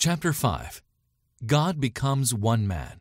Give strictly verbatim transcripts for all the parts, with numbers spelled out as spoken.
Chapter five. God becomes one man.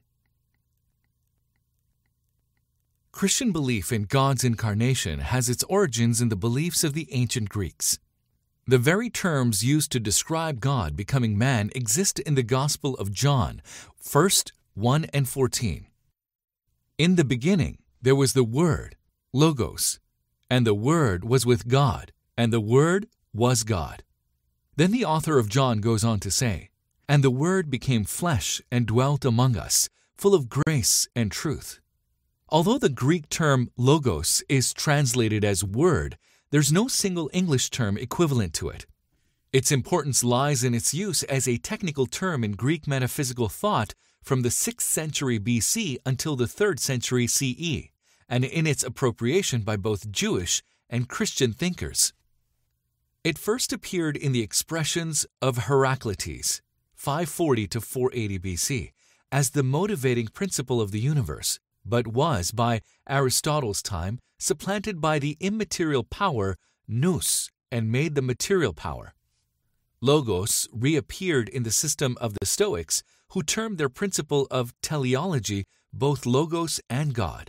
Christian belief in God's incarnation has its origins in the beliefs of the ancient Greeks. The very terms used to describe God becoming man exist in the Gospel of John, first one and fourteen. In the beginning there was the Word, Logos, and the Word was with God, and the Word was God. Then the author of John goes on to say, "And the Word became flesh and dwelt among us, full of grace and truth." Although the Greek term logos is translated as word, there's no single English term equivalent to it. Its importance lies in its use as a technical term in Greek metaphysical thought from the sixth century B C until the third century C E, and in its appropriation by both Jewish and Christian thinkers. It first appeared in the expressions of Heraclitus, five forty to four eighty B C, as the motivating principle of the universe, but was, by Aristotle's time, supplanted by the immaterial power nous and made the material power. Logos reappeared in the system of the Stoics, who termed their principle of teleology both logos and God.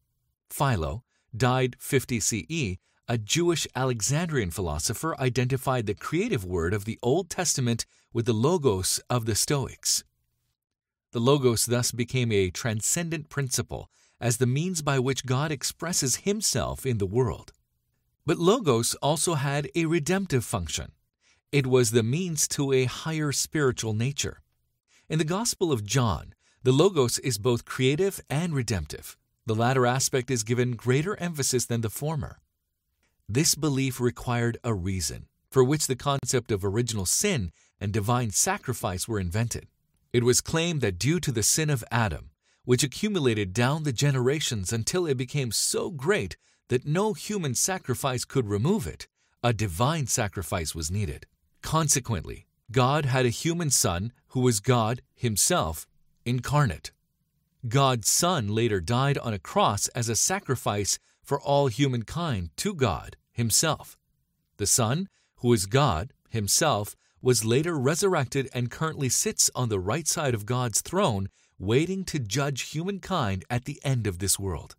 Philo, died fifty C E, a Jewish Alexandrian philosopher, identified the creative word of the Old Testament with the logos of the Stoics. The logos thus became a transcendent principle as the means by which God expresses himself in the world. But logos also had a redemptive function. It was the means to a higher spiritual nature. In the Gospel of John, the logos is both creative and redemptive. The latter aspect is given greater emphasis than the former. This belief required a reason, for which the concept of original sin and divine sacrifice were invented. It was claimed that due to the sin of Adam, which accumulated down the generations until it became so great that no human sacrifice could remove it, a divine sacrifice was needed. Consequently, God had a human son who was God himself incarnate. God's Son later died on a cross as a sacrifice for all humankind to God himself. The Son, who is God himself, was later resurrected and currently sits on the right side of God's throne, waiting to judge humankind at the end of this world.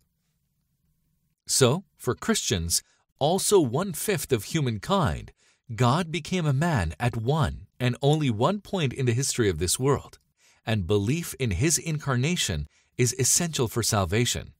So, for Christians, also one-fifth of humankind, God became a man at one and only one point in the history of this world, and belief in his incarnation is essential for salvation.